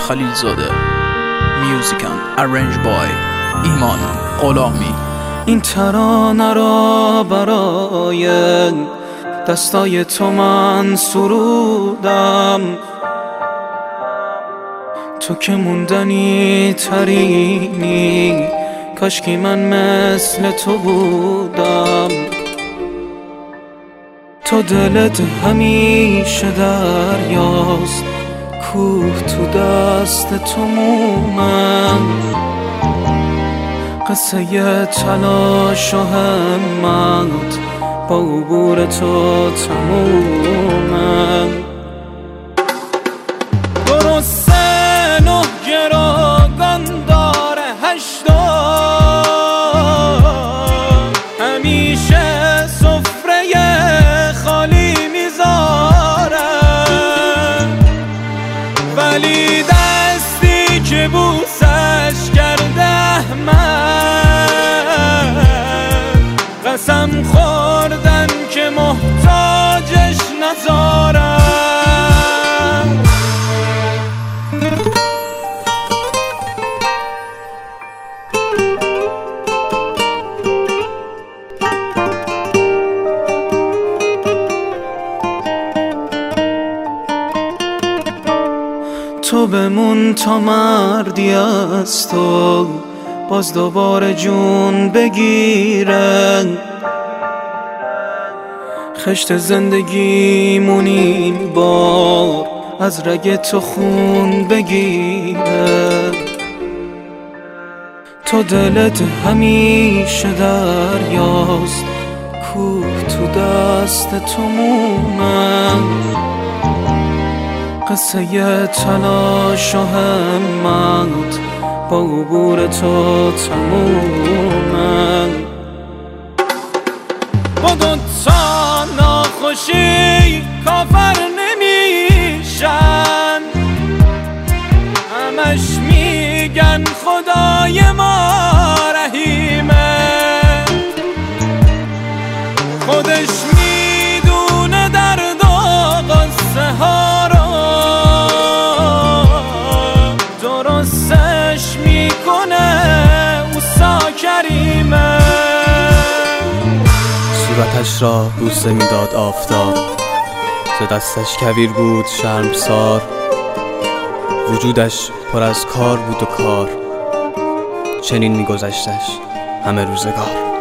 خلیلزاده. میوزیکن ارنج بای ایمان غلامی. این ترانه را برای دستای تو من سرودم، تو که موندنی ترینی، کاشکی من مثل تو بودم. تو دلت همیشه دریاست، کوه تو دست تو مومن، قصه تلاش و همت با عبور تو تمومن. درسته 9 گروگان داره 80، همیشه سفره خالی میذاره، ولی دستی که بوسش کرده من، قسم خوردن که محتاجش نذارم. تو بمون تا مردی از تو باز دوباره جون بگیرن، خشت زندگیمون این بار از رگ تو خون بگیره. تو دلت همیشه دریاست، کوه تو دست تو مومن، قصه تلاش و همت با عبور تو تمومن. با دوتا ناخوشی کافر نمیشن، همش میگن خدای ما رحیمه، خودش میدونه درد و قصه ها رو، درستش میکنه اوسا کریمه. صورتش را بوسه میداد آفتاب، ز دستش کویر بود شرمسار، وجودش پر از کار بود و کار، چنین میگذشتش همه روزگار.